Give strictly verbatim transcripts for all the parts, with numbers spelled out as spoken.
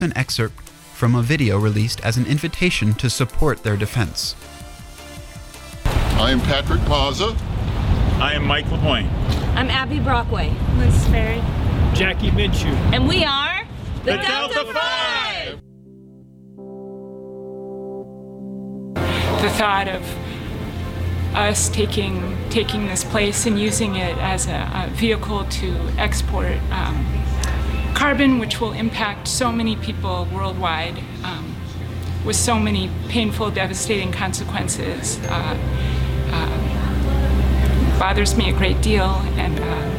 An excerpt from a video released as an invitation to support their defense. I am Patrick Plaza. I am Mike LeMoyne. I'm Abby Brockway. Liz Ferry. Jackie Minshew. And we are the, the Delta, Delta Five! The thought of us taking taking this place and using it as a, a vehicle to export um, carbon, which will impact so many people worldwide, um, with so many painful, devastating consequences, uh, uh, bothers me a great deal. And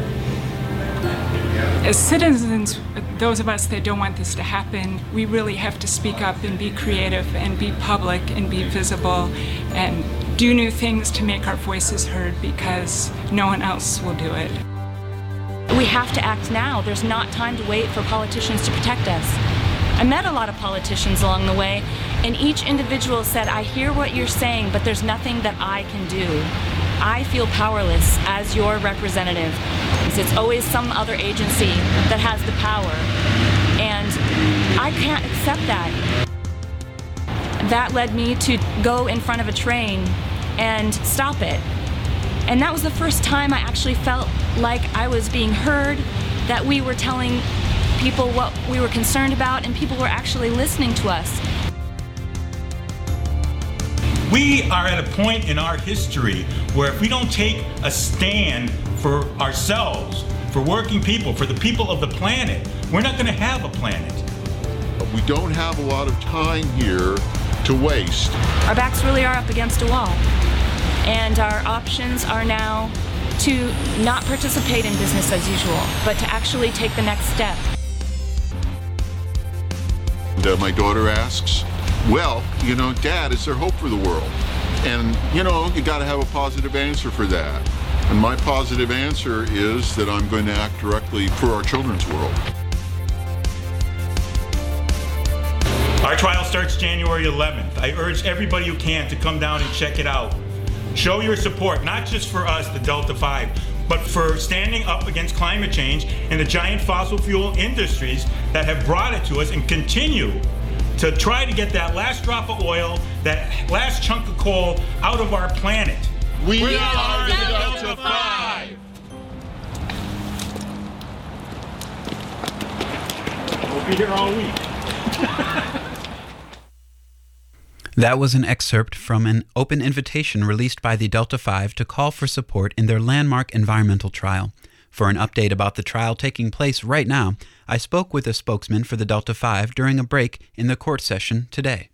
uh, as citizens, those of us that don't want this to happen, we really have to speak up and be creative and be public and be visible and do new things to make our voices heard, because no one else will do it. We have to act now. There's not time to wait for politicians to protect us. I met a lot of politicians along the way, and each individual said, I hear what you're saying, but there's nothing that I can do. I feel powerless as your representative. It's always some other agency that has the power, and I can't accept that. That led me to go in front of a train and stop it. And that was the first time I actually felt like I was being heard, that we were telling people what we were concerned about, and people were actually listening to us. We are at a point in our history where if we don't take a stand for ourselves, for working people, for the people of the planet, we're not going to have a planet. We don't have a lot of time here to waste. Our backs really are up against a wall. And our options are now to not participate in business as usual, but to actually take the next step. And, uh, my daughter asks, well, you know, Dad, is there hope for the world? And, you know, you got to have a positive answer for that. And my positive answer is that I'm going to act directly for our children's world. Our trial starts January eleventh. I urge everybody who can to come down and check it out. Show your support, not just for us, the Delta Five, but for standing up against climate change and the giant fossil fuel industries that have brought it to us and continue to try to get that last drop of oil, that last chunk of coal out of our planet. We, we are, are the Delta, Delta Five! We'll be here all week. That was an excerpt from an open invitation released by the Delta Five to call for support in their landmark environmental trial. For an update about the trial taking place right now, I spoke with a spokesman for the Delta Five during a break in the court session today.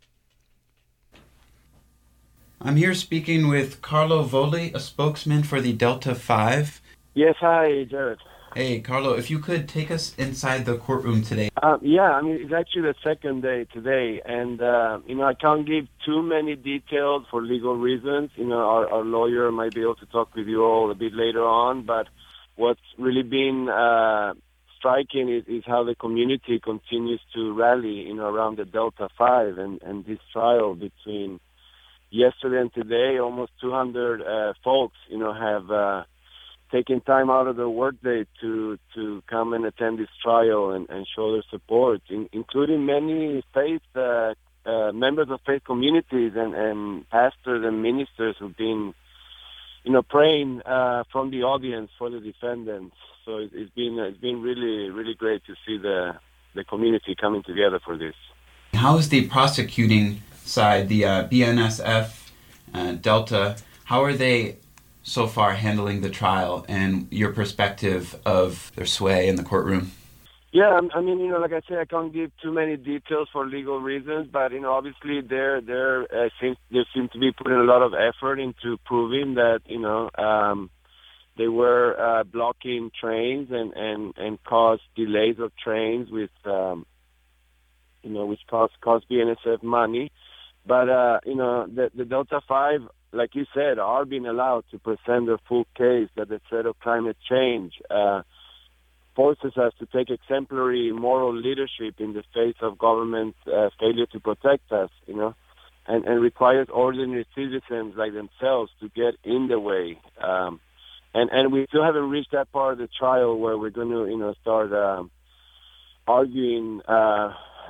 I'm here speaking with Carlo Volli, a spokesman for the Delta Five. Yes, hi, Jared. Hey, Carlo, if you could take us inside the courtroom today. Uh, yeah, I mean, it's actually the second day today, and, uh, you know, I can't give too many details for legal reasons. You know, our, our lawyer might be able to talk with you all a bit later on, but what's really been uh, striking is, is how the community continues to rally, you know, around the Delta Five, and, and this trial between yesterday and today, almost two hundred uh, folks, you know, have uh, taken time out of their workday to to come and attend this trial and, and show their support, in, including many faith uh, uh, members of faith communities and, and pastors and ministers who've been, you know, praying uh, from the audience for the defendants. So it, it's been it's been really really great to see the the community coming together for this. How is the prosecuting side, the uh, B N S F, uh, Delta, how are they so far handling the trial and your perspective of their sway in the courtroom? Yeah, I mean, you know, like I said, I can't give too many details for legal reasons, but, you know, obviously they're, they're, uh, seem, they seem to be putting a lot of effort into proving that, you know, um, they were uh, blocking trains and, and, and caused delays of trains with, um, you know, which cost, cost B N S F money. But, uh, you know, the, the Delta Five, like you said, are being allowed to present their full case that the threat of climate change uh, forces us to take exemplary moral leadership in the face of government uh, failure to protect us, you know, and, and requires ordinary citizens like themselves to get in the way. Um, and, and we still haven't reached that part of the trial where we're going to, you know, start um, arguing uh,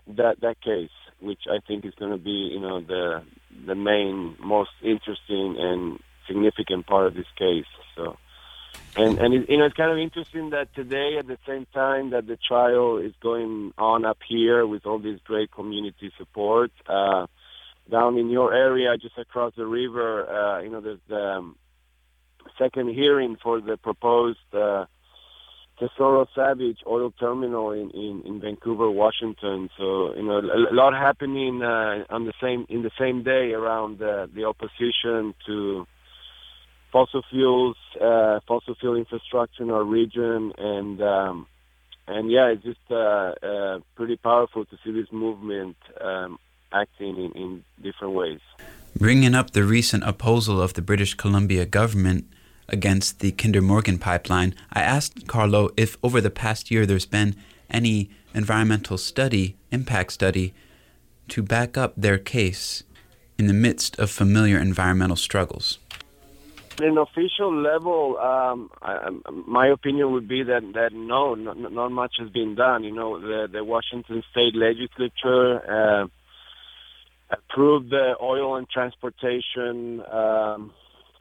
that that case, which I think is going to be, you know, the the main, most interesting and significant part of this case. So, and and it, you know, it's kind of interesting that today, at the same time that the trial is going on up here with all this great community support, uh, down in your area, just across the river, uh, you know, there's the um, second hearing for the proposed uh, Tesoro Savage oil terminal in, in, in Vancouver, Washington. So, you know, a, a lot happening uh, on the same in the same day around uh, the opposition to fossil fuels, uh, fossil fuel infrastructure in our region, and um, and yeah, it's just uh, uh, pretty powerful to see this movement um, acting in, in different ways. Bringing up the recent opposal of the British Columbia government against the Kinder Morgan pipeline, I asked Carlo if over the past year there's been any environmental study, impact study, to back up their case in the midst of familiar environmental struggles. At an official level, um, I, my opinion would be that, that no, not, not much has been done. You know, the, the Washington State Legislature uh, approved the oil and transportation um,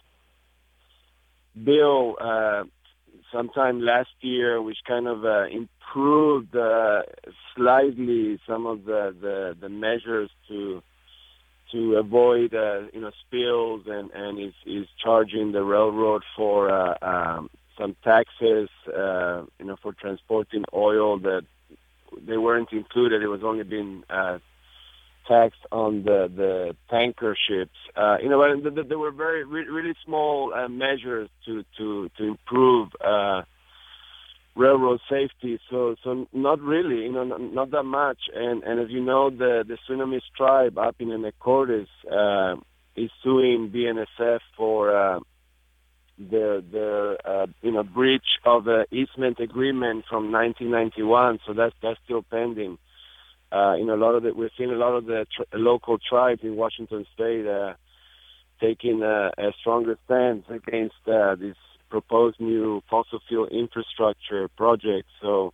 bill uh, sometime last year, which kind of uh, improved uh, slightly some of the, the, the measures to to avoid uh, you know spills, and, and is, is charging the railroad for uh, um, some taxes uh, you know for transporting oil that they weren't included. It was only being uh, taxed on the, the tanker ships. Uh, you know, but there were very re- really small uh, measures to to to improve uh, railroad safety. So so not really, you know, not, not that much. And and as you know, the the Surinamese tribe up in Anacortes uh, is suing B N S F for uh, the the uh, you know breach of the easement agreement from nineteen ninety-one. So that's that's still pending. Uh, you know, a lot of the, we're seeing a lot of the tr- local tribes in Washington State uh, taking a, a stronger stance against uh, this proposed new fossil fuel infrastructure project. So,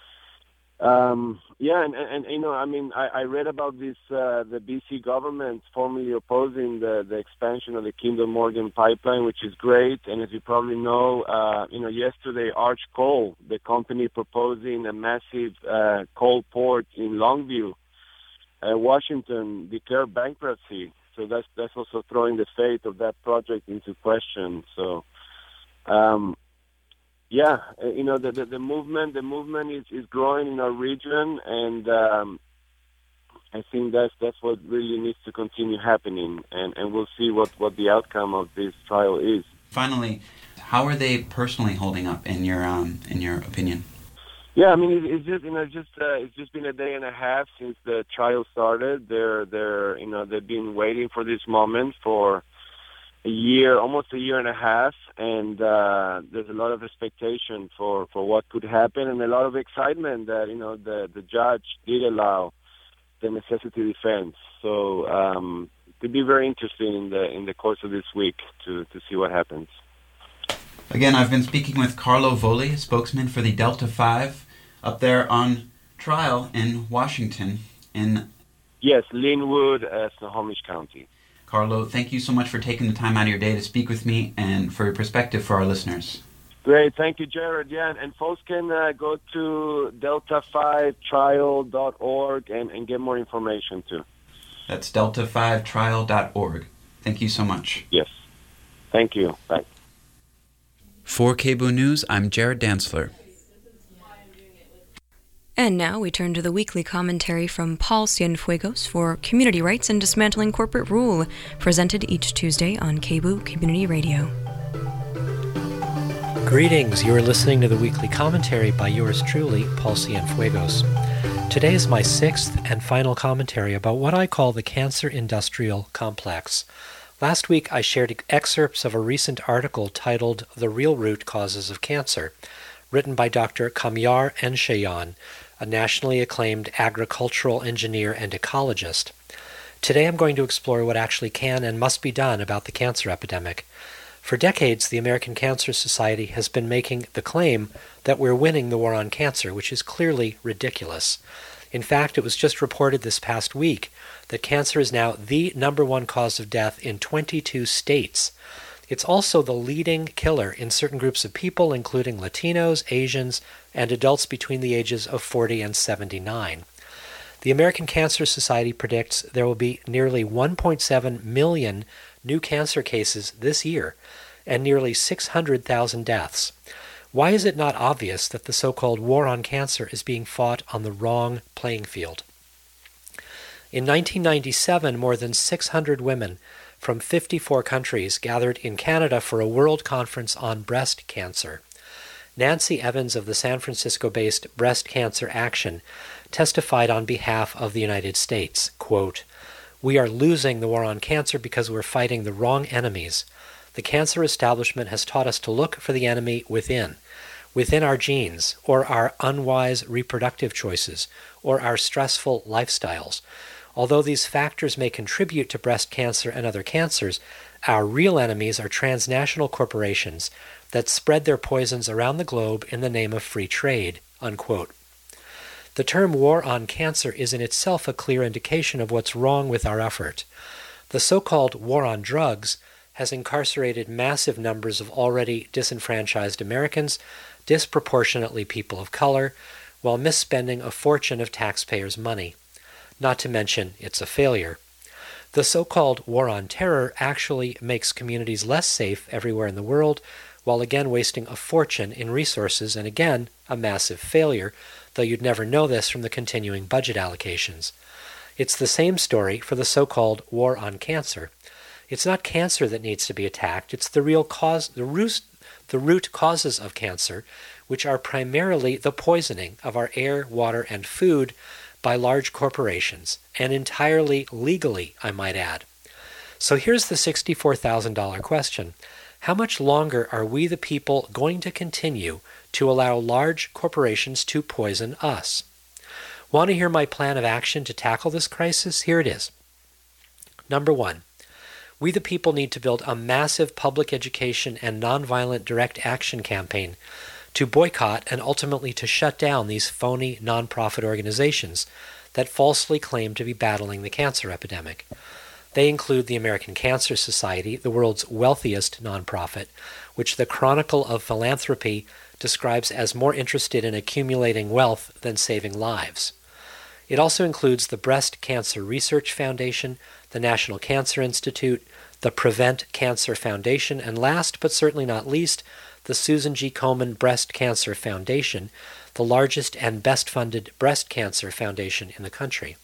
um, yeah, and, and, and you know, I mean, I, I read about this, uh, the B C government formally opposing the, the expansion of the Kinder Morgan pipeline, which is great. And as you probably know, uh, you know, yesterday, Arch Coal, the company proposing a massive uh, coal port in Longview, uh, Washington, declared bankruptcy. So that's that's also throwing the fate of that project into question. So, um, yeah, you know, the, the the movement the movement is, is growing in our region, and um, I think that's that's what really needs to continue happening, and, and we'll see what, what the outcome of this trial is. Finally, how are they personally holding up in your um in your opinion? Yeah, I mean, it, it's just you know just uh, it's just been a day and a half since the trial started. They're they're you know they've been waiting for this moment for a year, almost a year and a half, and uh, there's a lot of expectation for, for what could happen, and a lot of excitement that you know the the judge did allow the necessity defense. So um, it could be very interesting in the in the course of this week to, to see what happens. Again, I've been speaking with Carlo Volli, spokesman for the Delta five, up there on trial in Washington. In yes, Linwood, uh, Snohomish County. Carlo, thank you so much for taking the time out of your day to speak with me and for your perspective for our listeners. Great. Thank you, Jared. Yeah, and folks can uh, go to delta five trial dot org and, and get more information, too. That's delta five trial dot org. Thank you so much. Yes. Thank you. Bye. For K B O O News, I'm Jared Dantzler. And now we turn to the weekly commentary from Paul Cienfuegos for Community Rights and Dismantling Corporate Rule, presented each Tuesday on K B O O Community Radio. Greetings, you are listening to the weekly commentary by yours truly, Paul Cienfuegos. Today is my sixth and final commentary about what I call the cancer industrial complex. Last week I shared excerpts of a recent article titled The Real Root Causes of Cancer, written by Doctor Kamyar Enshayan, a nationally acclaimed agricultural engineer and ecologist. Today I'm going to explore what actually can and must be done about the cancer epidemic. For decades, the American Cancer Society has been making the claim that we're winning the war on cancer, which is clearly ridiculous. In fact, it was just reported this past week that cancer is now the number one cause of death in twenty-two states. It's also the leading killer in certain groups of people, including Latinos, Asians, and adults between the ages of forty and seventy-nine. The American Cancer Society predicts there will be nearly one point seven million new cancer cases this year and nearly six hundred thousand deaths. Why is it not obvious that the so-called war on cancer is being fought on the wrong playing field? In nineteen ninety-seven, more than six hundred women from fifty-four countries gathered in Canada for a world conference on breast cancer. Nancy Evans of the San Francisco-based Breast Cancer Action testified on behalf of the United States, quote, "We are losing the war on cancer because we're fighting the wrong enemies. The cancer establishment has taught us to look for the enemy within, within our genes, or our unwise reproductive choices, or our stressful lifestyles. Although these factors may contribute to breast cancer and other cancers, our real enemies are transnational corporations that spread their poisons around the globe in the name of free trade," unquote. The term war on cancer is in itself a clear indication of what's wrong with our effort. The so-called war on drugs has incarcerated massive numbers of already disenfranchised Americans, disproportionately people of color, while misspending a fortune of taxpayers' money. Not to mention, it's a failure. The so-called war on terror actually makes communities less safe everywhere in the world, while again wasting a fortune in resources and again a massive failure, though you'd never know this from the continuing budget allocations. It's the same story for the so-called war on cancer. It's not cancer that needs to be attacked, it's the real cause, the root, the root causes of cancer, which are primarily the poisoning of our air, water, and food by large corporations, and entirely legally, I might add. So here's the sixty-four thousand dollars question. How much longer are we the people going to continue to allow large corporations to poison us? Want to hear my plan of action to tackle this crisis? Here it is. Number one, we the people need to build a massive public education and nonviolent direct action campaign to boycott and ultimately to shut down these phony nonprofit organizations that falsely claim to be battling the cancer epidemic. They include the American Cancer Society, the world's wealthiest nonprofit, which the Chronicle of Philanthropy describes as more interested in accumulating wealth than saving lives. It also includes the Breast Cancer Research Foundation, the National Cancer Institute, the Prevent Cancer Foundation, and last but certainly not least, the Susan G. Komen Breast Cancer Foundation, the largest and best-funded breast cancer foundation in the country.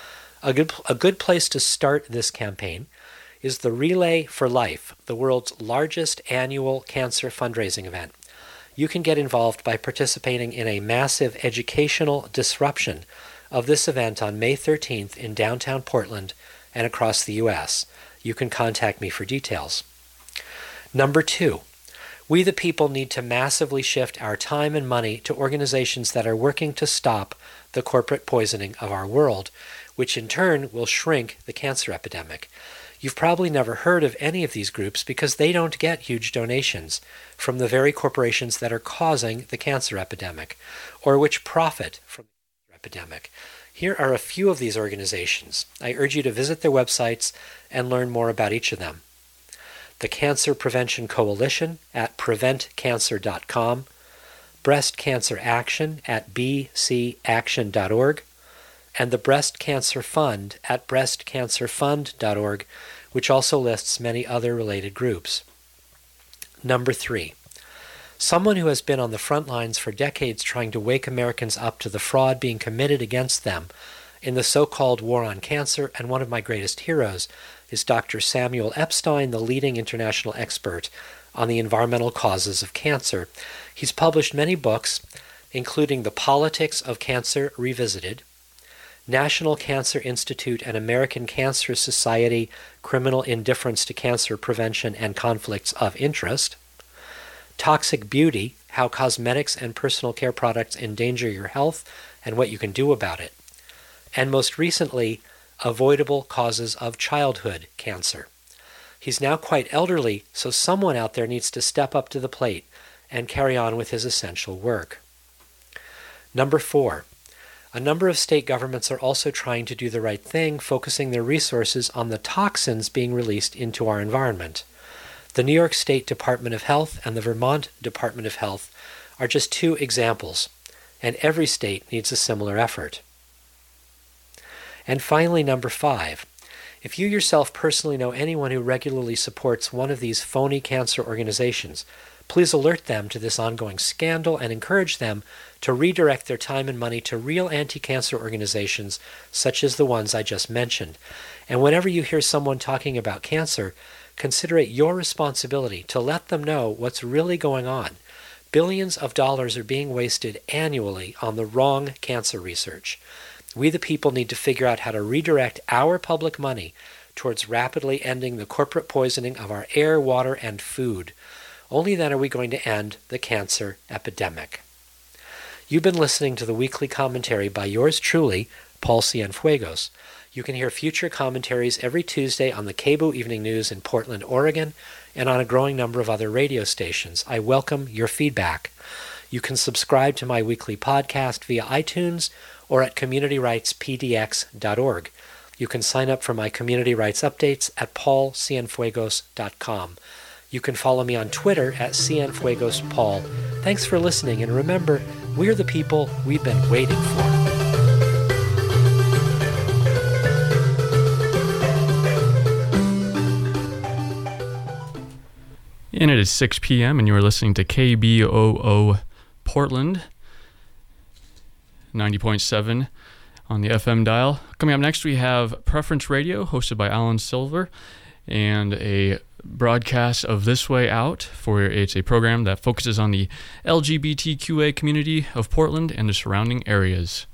A good, a good place to start this campaign is the Relay for Life, the world's largest annual cancer fundraising event. You can get involved by participating in a massive educational disruption of this event on May thirteenth in downtown Portland and across the U S. You can contact me for details. Number two, we the people need to massively shift our time and money to organizations that are working to stop the corporate poisoning of our world, which in turn will shrink the cancer epidemic. You've probably never heard of any of these groups because they don't get huge donations from the very corporations that are causing the cancer epidemic, or which profit from the cancer epidemic. Here are a few of these organizations. I urge you to visit their websites and learn more about each of them. The Cancer Prevention Coalition at prevent cancer dot com, Breast Cancer Action at b c action dot org, and the Breast Cancer Fund at breast cancer fund dot org, which also lists many other related groups. Number three, someone who has been on the front lines for decades trying to wake Americans up to the fraud being committed against them in the so-called war on cancer, and one of my greatest heroes, is Doctor Samuel Epstein, the leading international expert on the environmental causes of cancer. He's published many books, including The Politics of Cancer Revisited, National Cancer Institute and American Cancer Society, Criminal Indifference to Cancer Prevention and Conflicts of Interest, Toxic Beauty, How Cosmetics and Personal Care Products Endanger Your Health and What You Can Do About It, and most recently, Avoidable Causes of Childhood Cancer. He's now quite elderly, so someone out there needs to step up to the plate and carry on with his essential work. Number four, A number of state governments are also trying to do the right thing, focusing their resources on the toxins being released into our environment. The New York State Department of Health and the Vermont Department of Health are just two examples, and every state needs a similar effort. And finally, number five, if you yourself personally know anyone who regularly supports one of these phony cancer organizations, please alert them to this ongoing scandal and encourage them to redirect their time and money to real anti-cancer organizations such as the ones I just mentioned. And whenever you hear someone talking about cancer, consider it your responsibility to let them know what's really going on. Billions of dollars are being wasted annually on the wrong cancer research. We the people need to figure out how to redirect our public money towards rapidly ending the corporate poisoning of our air, water, and food. Only then are we going to end the cancer epidemic. You've been listening to the weekly commentary by yours truly, Paul Cienfuegos. You can hear future commentaries every Tuesday on the KBOO Evening News in Portland, Oregon, and on a growing number of other radio stations. I welcome your feedback. You can subscribe to my weekly podcast via iTunes or at community rights p d x dot org. You can sign up for my community rights updates at paul cienfuegos dot com. You can follow me on Twitter at cienfuegospaul. Thanks for listening, and remember, we're the people we've been waiting for. And it is six p.m. and you are listening to K B O O Portland, ninety point seven on the F M dial. Coming up next, we have Preference Radio, hosted by Alan Silver, and a broadcast of This Way Out. For it's a program that focuses on the L G B T Q A community of Portland and the surrounding areas.